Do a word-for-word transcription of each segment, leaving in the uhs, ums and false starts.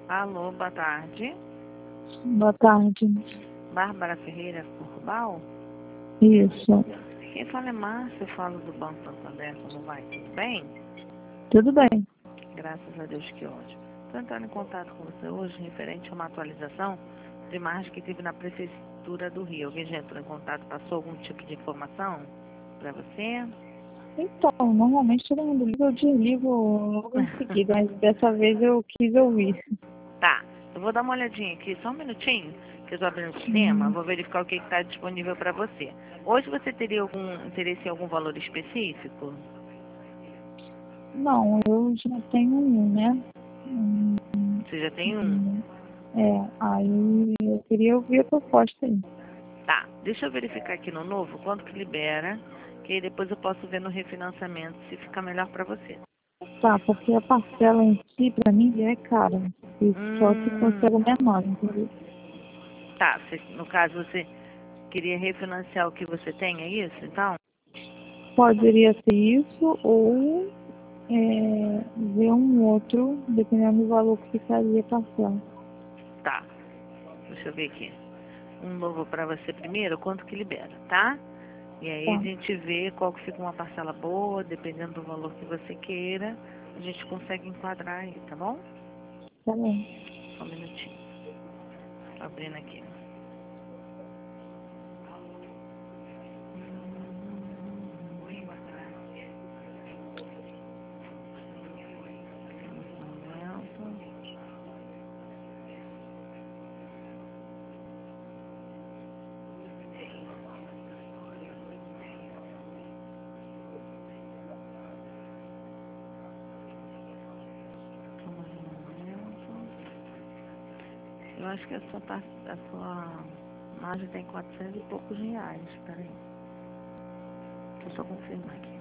Alô, boa tarde. Boa tarde. Bárbara Ferreira Curbal? Isso. Quem fala é Márcia, eu falo do Banco Santander, como vai? Tudo bem? Tudo bem. Graças a Deus, que ótimo. Estou entrando em contato com você hoje referente a uma atualização de imagem que tive na Prefeitura do Rio. Alguém já entrou em contato, passou algum tipo de informação para você? Então, normalmente todo mundo liga, eu desligo logo em seguida, mas dessa vez eu quis ouvir. Tá, eu vou dar uma olhadinha aqui, só um minutinho, que eu estou abrindo o sistema, Hum, vou verificar o que está disponível para você. Hoje você teria algum interesse em algum valor específico? Não, eu já tenho um, né? Hum, Você já tem um? hum, É, aí eu queria ouvir a proposta aí. Tá, deixa eu verificar aqui no novo quanto que libera, que aí depois eu posso ver no refinanciamento se fica melhor para você. Tá, porque a parcela em si, pra mim, já é cara. E só se fosse Hum, algo menor, entendeu? tá, você- no caso você queria refinanciar o que você tem, é isso? Então, Poderia ser isso ou é, ver um outro, dependendo do valor que ficaria a parcela. tá, deixa eu ver aqui. Um novo para você primeiro, quanto que libera, tá? E aí a Tá, gente vê qual que fica uma parcela boa, dependendo do valor que você queira, a gente consegue enquadrar aí, tá bom? tá bom. Só um minutinho. Tô abrindo aqui. Eu acho que a sua, par- a sua margem tem quatrocentos e poucos reais. Peraí. Deixa eu só confirmar aqui.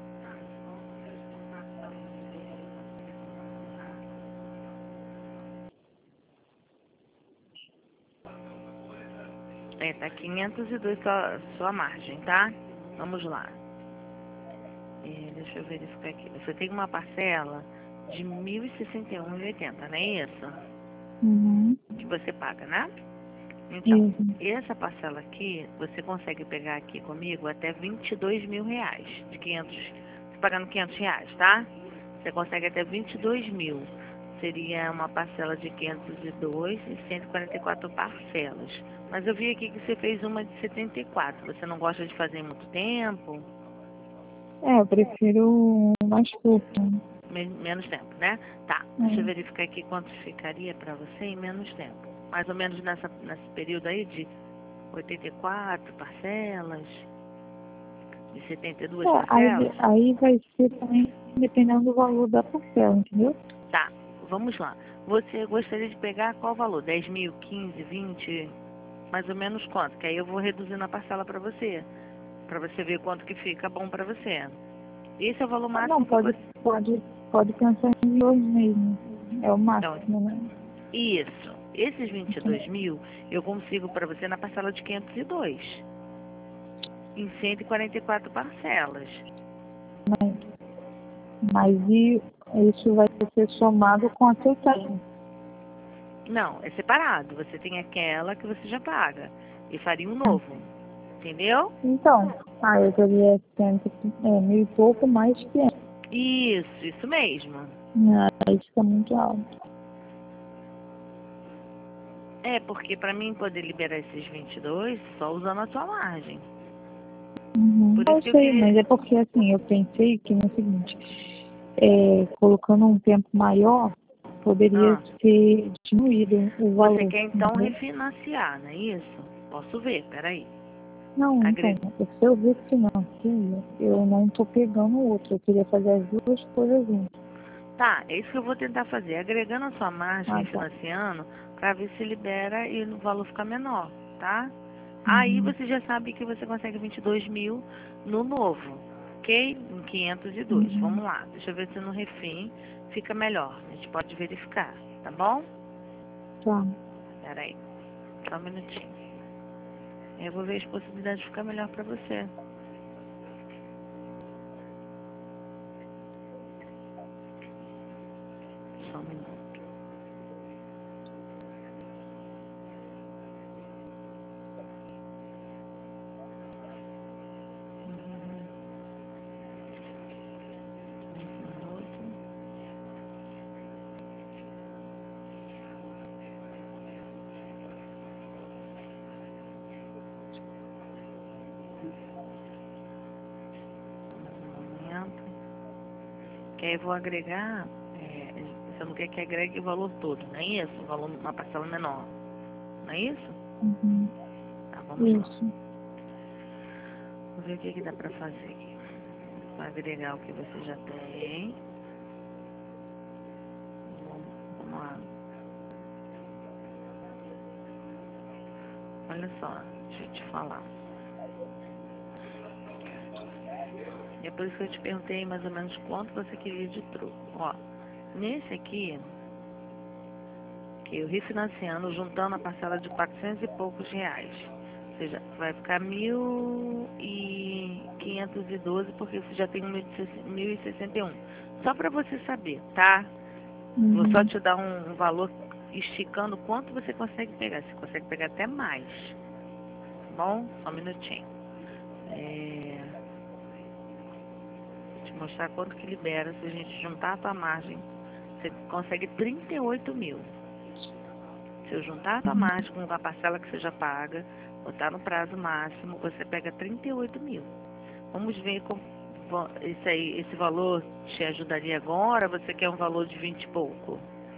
É, tá quinhentos e dois sua, sua margem, tá? Vamos lá. É, deixa eu verificar aqui. Você tem uma parcela de mil e sessenta e um reais e oitenta centavos, não é isso? Uhum. Que você paga, né? Então, Isso. essa parcela aqui, você consegue pegar aqui comigo até vinte e dois mil reais. De quinhentos, você pagando quinhentos reais, tá? Você consegue até vinte e dois mil. Seria uma parcela de quinhentos e dois e cento e quarenta e quatro parcelas. Mas eu vi aqui que você fez uma de setenta e quatro. Você não gosta de fazer em muito tempo? É, eu prefiro mais curto. Men- menos tempo, né? Tá, deixa eu É. verificar aqui quanto ficaria para você em menos tempo. Mais ou menos nessa, nesse período aí de oitenta e quatro parcelas, de setenta e duas É, aí, parcelas. aí vai ser também dependendo do valor da parcela, entendeu? Tá, vamos lá. Você gostaria de pegar qual valor? dez mil, quinze, vinte? Mais ou menos quanto? Que aí eu vou reduzindo a parcela para você, para você ver quanto que fica bom para você. Esse é o valor Ah, não, máximo que pode, você... pode, pode pensar em dois mesmo. É o Então, máximo, né? isso. Esses vinte e Então, dois mil eu consigo para você na parcela de quinhentos e dois, em cento e quarenta e quatro parcelas. mas, mas e isso vai ser somado com a que eu tenho. Não, é separado. Você tem aquela que você já paga e faria um novo. Entendeu? Então, ah, eu teria cento, é, mil e pouco mais que Isso, isso mesmo. ah, aí fica muito alto. É, porque para mim poder liberar esses vinte e dois, só usando a sua margem. Uhum. Por isso Eu que eu sei, queria... mas é porque assim, eu pensei que no seguinte, é, colocando um tempo maior, poderia Ah, ser diminuído o você valor, quer então entendeu? refinanciar, não é isso? Posso ver, peraí. Não, então, Agre... se eu ver que não, que eu não tô pegando o outro, eu queria fazer as duas coisas juntas. Tá, é isso que eu vou tentar fazer. Agregando a sua margem Ah, e tá. financiando, para ver se libera e o valor ficar menor, tá? Aí Uhum. você já sabe que você consegue vinte e dois mil no novo, ok? Em quinhentos e dois. Uhum. Vamos lá, deixa eu ver se no refim fica melhor. A gente pode verificar, tá bom? Tá. Pera aí, só um minutinho. Eu vou ver as possibilidades de ficar melhor para você. Só um minuto. Que aí eu vou agregar, é, você não quer que agregue o valor todo, não é isso? O valor, uma parcela menor, não é isso? Uhum. Tá, vamos lá. Isso. Vamos ver o que, que dá pra fazer aqui. Vou agregar o que você já tem. Vamos, vamos lá. Olha só, deixa eu te falar. E é por isso que eu te perguntei mais ou menos quanto você queria de troco. Ó, nesse aqui, que eu refinanciando, juntando a parcela de quatrocentos e poucos reais. Ou seja, vai ficar mil e quinhentos e doze, porque você já tem mil e sessenta e um. Só para você saber, tá? Uhum. Vou só te dar um, um valor esticando quanto você consegue pegar. Você consegue pegar até mais. Tá bom? Só um minutinho. É... Vou te mostrar quanto que libera. Se a gente juntar a tua margem, você consegue trinta e oito mil. Se eu juntar a tua margem com a parcela que você já paga, botar no prazo máximo, você pega trinta e oito mil. Vamos ver como esse, aí, esse valor te ajudaria agora? Você quer um valor de vinte e pouco?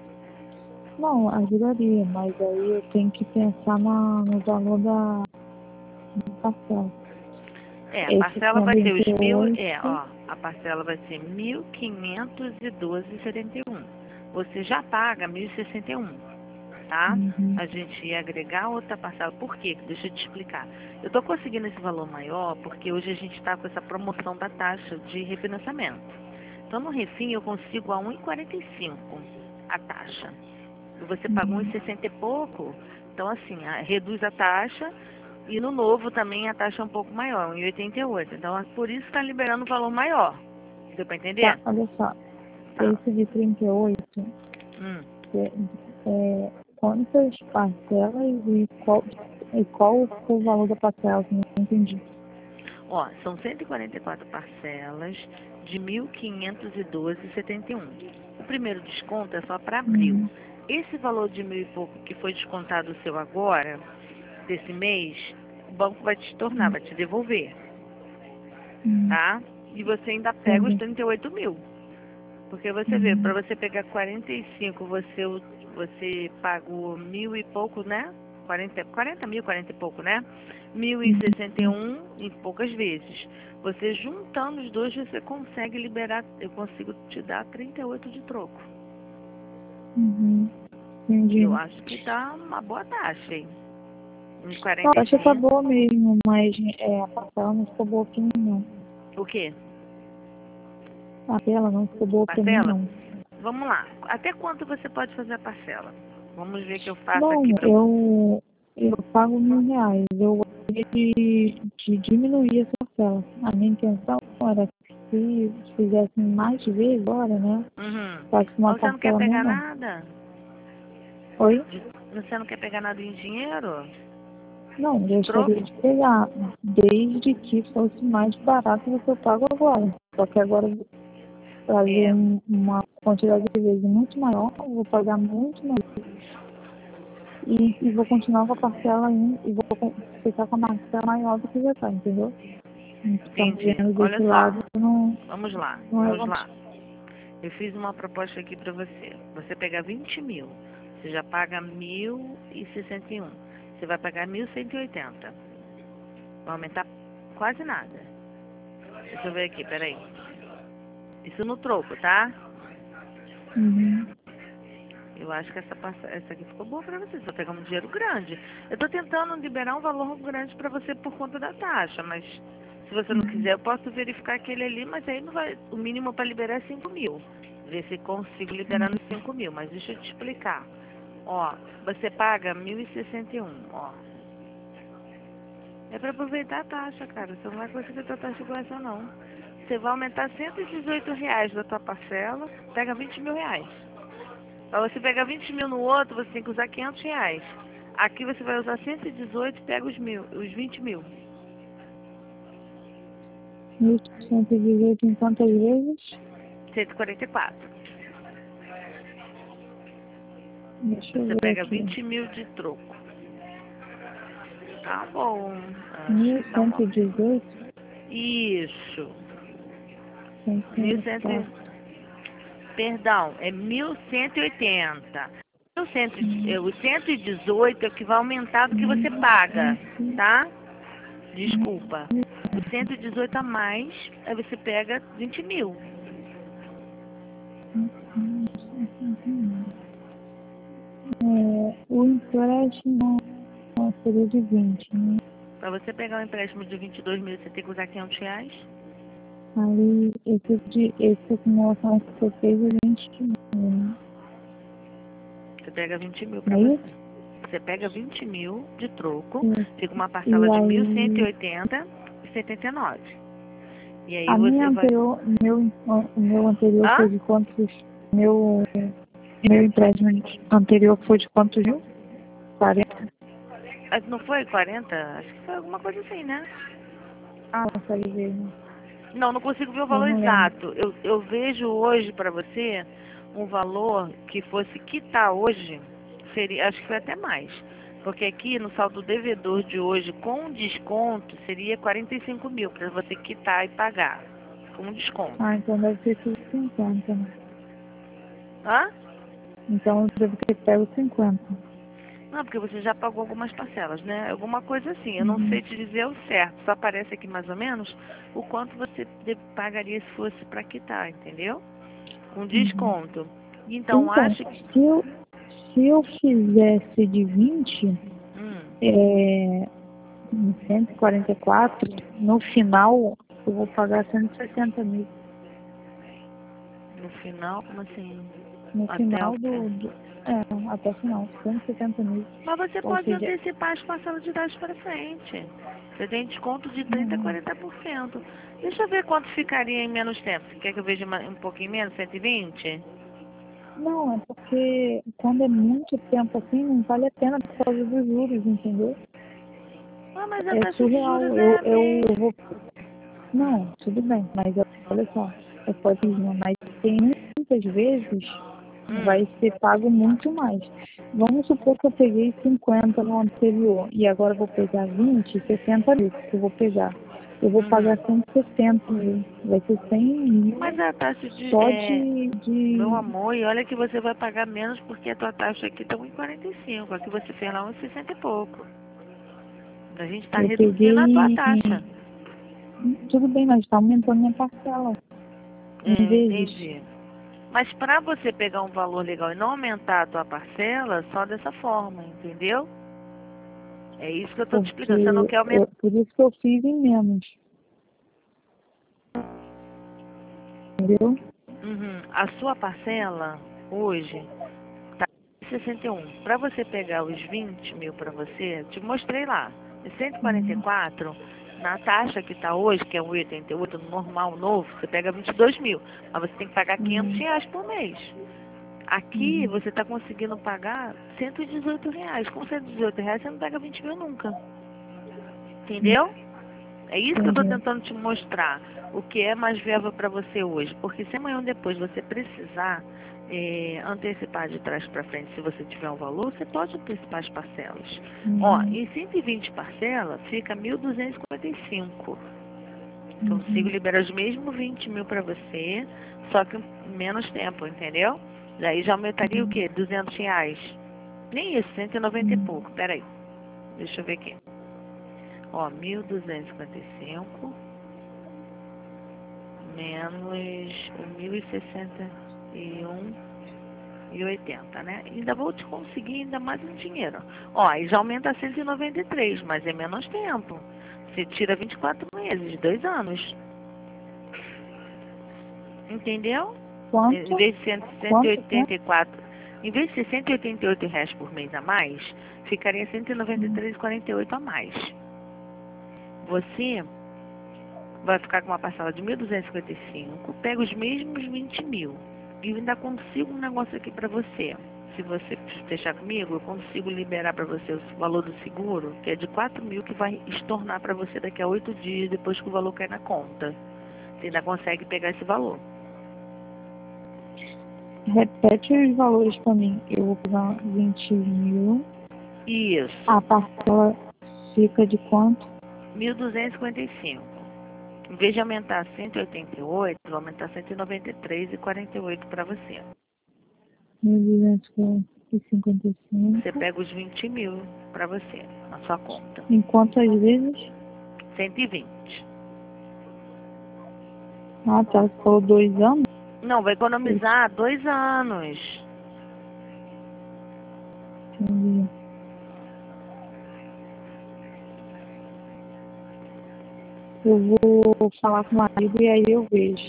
Não, ajudaria, mas aí eu tenho que pensar na, no valor da, da parcela. É, a Esse parcela com vai ser os mil, vinte e oito. é, ó, a parcela vai ser mil quinhentos e doze e setenta e um. Você já paga mil e sessenta e um, tá? Uhum. A gente ia agregar outra parcela. Por quê? Deixa eu te explicar. Eu tô conseguindo esse valor maior porque hoje a gente está com essa promoção da taxa de refinanciamento. Então, no refim, eu consigo a um e quarenta e cinco a taxa. E você paga um e sessenta e pouco, então assim, a, reduz a taxa. E no novo também a taxa é um pouco maior, um e oitenta e oito. Então, é por isso está liberando um valor maior. Deu para entender? Tá, olha só. Fala. Esse de trinta e oito, Hum. é, é, quantas parcelas e qual, e qual foi o valor da parcela? Não entendi. Ó, são cento e quarenta e quatro parcelas de mil quinhentos e doze e setenta e um. O primeiro desconto é só para abril. Uhum. Esse valor de mil e pouco que foi descontado o seu agora, desse mês, o banco vai te tornar, vai te devolver, Uhum. tá? E você ainda pega os Entendi. trinta e oito mil. Porque você vê, Uhum. para você pegar quarenta e cinco, você, você pagou mil e pouco, né? quarenta, quarenta mil, quarenta e pouco, né? Mil e sessenta e Uhum. um em poucas vezes. Você juntando os dois, você consegue liberar, eu consigo te dar trinta e oito de troco. Uhum. Eu Entendi. acho que tá uma boa taxa, hein? Em Não, a quarenta e taxa tá cinco. boa mesmo, mas é, a parcela não ficou boa pra mim, não. O quê? A tela não ficou boa pra mim, Parcela? não. Vamos lá. Até quanto você pode fazer a parcela? Vamos ver que eu faço Não, aqui para você. eu, eu pago mil reais. Eu gostaria de, de diminuir essa parcela. A minha intenção era que se fizesse mais vezes agora, né? Uhum. Faço uma Mas você não quer parcela pegar menor. nada? Oi? Você não quer pegar nada em dinheiro? Não, De gostaria troco? de pegar, desde que fosse mais barato do que eu pago agora. Só que agora eu vou fazer É, um, uma quantidade de vezes muito maior, eu vou pagar muito mais e, e vou continuar com a parcela ainda, e vou com- ficar com a parcela maior do que já está, entendeu? Então, entendi. vendo Olha desse lado, só, não, vamos lá, não é vamos vantagem. lá. Eu fiz uma proposta aqui para você. Você pegar vinte mil, você já paga mil e sessenta e um. Você vai pagar mil cento e oitenta. Vai aumentar quase nada. Deixa eu ver aqui, peraí. Isso no troco, tá? Uhum. Eu acho que essa, parça- essa aqui ficou boa para você. Você vai pegar um dinheiro grande. Eu tô tentando liberar um valor grande para você por conta da taxa, mas se você não Uhum. quiser, eu posso verificar aquele ali, mas aí não vai. O mínimo para liberar é cinco mil. Ver se consigo liberar nos cinco mil. Mas deixa eu te explicar. Ó, você paga mil e sessenta e um, ó. É para aproveitar a taxa, cara. Você não vai conseguir ter taxa igual essa, não. Você vai aumentar cento e dezoito reais da tua parcela, pega vinte mil reais. Para você pegar vinte mil no outro, você tem que usar quinhentos reais. Aqui você vai usar cento e dezoito e pega os, mil, os vinte mil. mil cento e dezoito em quantas vezes? cento e quarenta e quatro. Deixa eu Você ver pega aqui. vinte mil de troco. Tá bom. Acho mil que tá cento uma... e dezoito, Isso. cento e mil quarenta e cento quatro. Perdão, é mil cento e oitenta. O cento e dezoito é o que vai aumentar do que você paga, tá? Desculpa. O cento e dezoito a mais, aí você pega vinte mil. É, o empréstimo seria de vinte, né? Para você pegar um empréstimo de vinte e dois mil, você tem que usar quinhentos reais? Aí, esse, de, esse acumulação que você fez é vinte mil, né? Você pega vinte mil Não para é você. isso? Você pega vinte mil de troco, Isso. fica uma E parcela de mil cento e aí, oitenta e setenta e nove. E aí a minha você vai... anterior, meu, o meu anterior Hã? foi de quantos? Meu, meu empréstimo anterior foi de quantos mil? quarenta? Ah, não foi quarenta? Acho que foi alguma coisa assim, né? Ah, não consegue ver, né? Não, não consigo ver o Eu valor não lembro. exato. Eu, eu vejo hoje para você um valor que fosse quitar hoje, seria, acho que foi até mais. Porque aqui no saldo devedor de hoje, com desconto, seria quarenta e cinco mil para você quitar e pagar. Com desconto. Ah, então deve ter sido cinquenta, né? Hã? Então eu devo ter pego cinquenta. Não, porque você já pagou algumas parcelas, né? Alguma coisa assim. Eu não Uhum. sei te dizer o certo. Só aparece aqui mais ou menos o quanto você de- pagaria se fosse para quitar, entendeu? Com Uhum. desconto. Então, Então, acho que... se eu, se eu fizesse de vinte, Hum, é, em cento e quarenta e quatro, no final eu vou pagar cento e sessenta mil. no final, como assim? No Até o final quê? do, do é, até o final, cento e sessenta mil. Mas você Ou pode seja, antecipar as parcelas de idade para frente. Você tem desconto de trinta a não, quarenta por cento. Deixa eu ver quanto ficaria em menos tempo. Você quer que eu veja uma- um pouquinho menos? cento e vinte? não, é porque quando é muito tempo assim, não vale a pena por causa dos juros, entendeu? Ah, mas a É taxa de juros surreal. é Eu, a eu, eu mesma. vou. Não, tudo bem, mas olha só, é pode ir, né? Mas tem muitas vezes vai Hum, ser pago muito mais. Vamos supor que eu peguei cinquenta no anterior e agora eu vou pegar vinte, sessenta mil que eu vou pegar. Eu vou pagar uhum. cento e sessenta mil. Vai ser cem Mas mil a taxa de... só É, de, meu de... amor, e olha que você vai pagar menos porque a tua taxa aqui está um e quarenta e cinco. Aqui você fez lá um e sessenta e pouco. A gente está Eu reduzindo a tua peguei. taxa. Tudo bem, mas está aumentando minha parcela em É, vezes. entendi. Mas para você pegar um valor legal e não aumentar a tua parcela, só dessa forma, entendeu? É isso que eu tô te Porque explicando. Você não quer aumentar. eu, por isso que eu fiz em menos. Entendeu? Uhum. A sua parcela hoje tá sessenta e um. Para você pegar os vinte mil para você, te mostrei lá. De cento e quarenta e Hum, quatro, na taxa que está hoje, que é um e oitenta e oito, no normal novo, você pega vinte e dois mil. Mas você tem que pagar quinhentos hum, reais por mês. Aqui hum, você está conseguindo pagar cento e dezoito reais. Com cento e dezoito reais você não pega vinte mil nunca. hum, Entendeu? É isso que eu estou entendi. tentando te mostrar. O que é mais viável para você hoje. Porque se amanhã ou depois você precisar é, antecipar de trás para frente, se você tiver um valor, você pode antecipar as parcelas. Ó, Uhum, em cento e vinte parcelas, fica mil duzentos e cinquenta e cinco. Consigo uhum, liberar os mesmos vinte mil para você, só que menos tempo, entendeu? Daí já aumentaria o uhum, quê? duzentos reais. Nem isso, cento e noventa e uhum, pouco. Peraí, deixa eu ver aqui. Ó, mil duzentos e cinquenta e cinco menos o mil e sessenta e um e oitenta, né? Ainda vou te conseguir ainda mais um dinheiro. Ó, aí já aumenta a cento e noventa e três, mas é menos tempo. Você tira vinte e quatro meses, dois anos. Entendeu? Em Quanto? vez de cento e Quanto tempo? oitenta e quatro, em vez de ser cento e oitenta e oito reais por mês a mais, ficaria cento e noventa e Hum, três e quarenta e oito a mais. Você vai ficar com uma parcela de mil duzentos e cinquenta e cinco, pega os mesmos vinte mil. E eu ainda consigo um negócio aqui para você. Se você fechar comigo, eu consigo liberar para você o valor do seguro, que é de quatro mil, que vai estornar para você daqui a oito dias, depois que o valor cai na conta. Você ainda consegue pegar esse valor. Repete os valores para mim. Eu vou pegar vinte mil. Isso. A parcela fica de quanto? mil duzentos e cinquenta e cinco. Em vez de aumentar cento e oitenta e oito, vai aumentar cento e noventa e três e quarenta e oito para você. mil duzentos e cinquenta e cinco. Você pega os vinte mil para você, na sua conta. Em quantas vezes? cento e vinte. Ah, tá. Você falou dois anos? Não, vai economizar dois anos. Entendi. Eu vou falar com o marido e aí eu vejo.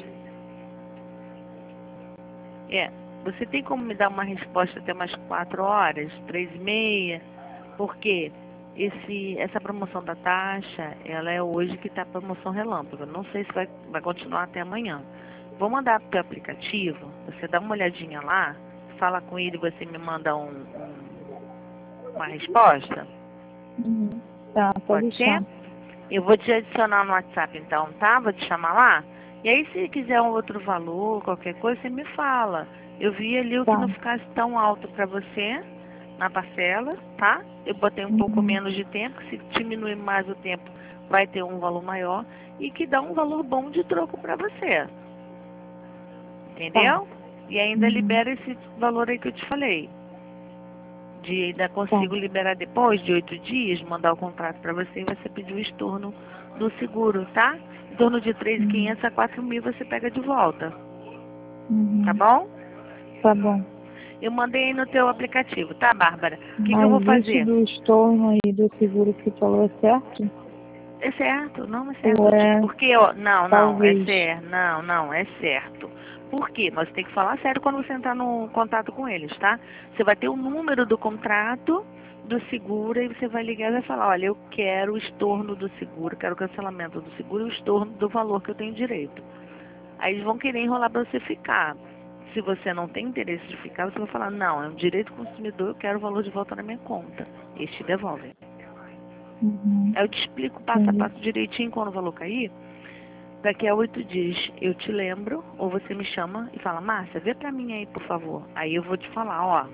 É, você tem como me dar uma resposta até umas quatro horas, três e meia? Porque esse, essa promoção da taxa, ela é hoje que está a promoção relâmpago. Eu não sei se vai, vai continuar até amanhã. Vou mandar para o aplicativo, você dá uma olhadinha lá, fala com ele e você me manda um, um, uma resposta. Uhum. Tá, pode, Pode deixar. ser? Eu vou te adicionar no WhatsApp então, tá? Vou te chamar lá. E aí se quiser um outro valor, qualquer coisa, você me fala. Eu vi ali o Tá. que não ficasse tão alto para você na parcela, tá? Eu botei um Uhum. pouco menos de tempo, se diminuir mais o tempo vai ter um valor maior e que dá um valor bom de troco para você. Entendeu? Tá. E ainda Uhum. libera esse valor aí que eu te falei. De, ainda consigo Tá. liberar depois de oito dias, mandar o contrato para você e você pedir o estorno do seguro, tá? Em torno de três mil e quinhentos Uhum. a quatro mil você pega de volta, Uhum. tá bom? Tá bom. Eu mandei aí no teu aplicativo, tá, Bárbara? O que, que eu Mas vou isso fazer? do estorno aí do seguro que você falou é certo? É certo, não é certo. Ou é Porque, ó, não, não, é talvez? certo, não, não, é certo. Por quê? Mas tem que falar sério quando você entrar no contato com eles, tá? Você vai ter o número do contrato do seguro e você vai ligar e vai falar, olha, eu quero o estorno do seguro, quero o cancelamento do seguro e o estorno do valor que eu tenho direito. Aí eles vão querer enrolar para você ficar. Se você não tem interesse de ficar, você vai falar, não, é um direito do consumidor, eu quero o valor de volta na minha conta. Eles te devolvem. Uhum. Aí eu te explico passo a Entendi. passo direitinho quando o valor cair. Daqui a oito dias eu te lembro, ou você me chama e fala, Márcia, vê pra mim aí, por favor. Aí eu vou te falar, ó,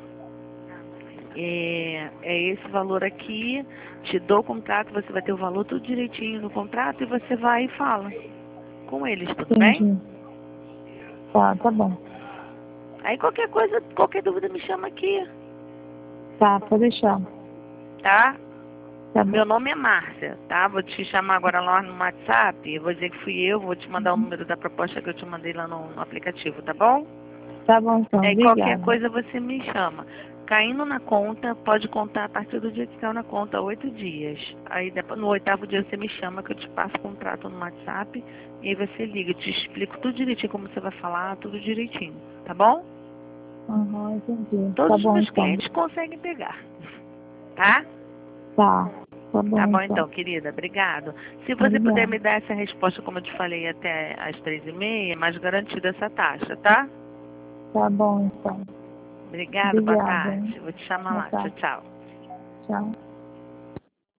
é, é esse valor aqui, te dou o contrato, você vai ter o valor tudo direitinho no contrato e você vai e fala com eles, tudo bem? Entendi. Tá, tá bom. Aí qualquer coisa, qualquer dúvida me chama aqui, Tá, pode deixar. tá? Tá bom. Meu nome é Márcia, tá? Vou te chamar agora lá no WhatsApp, eu vou dizer que fui eu, vou te mandar o número da proposta que eu te mandei lá no, no aplicativo, tá bom? Tá bom então, Aí qualquer obrigada. coisa você me chama. Caindo na conta, pode contar a partir do dia que caiu na conta, oito dias. Aí depois, no oitavo dia você me chama que eu te passo o contrato no WhatsApp e aí você liga, eu te explico tudo direitinho como você vai falar, tudo direitinho, tá bom? Aham, entendi. Todos Tá os bom meus então. clientes conseguem pegar, tá? Tá. Tá Tá bom bom então. então, querida, obrigado. Se você Obrigada. puder me dar essa resposta, como eu te falei, até às três e meia, é mais garantida essa taxa, tá? Tá bom então. Obrigado, boa Obrigada. tarde. Vou te chamar Boa lá. Tchau, tarde. tchau. Tchau.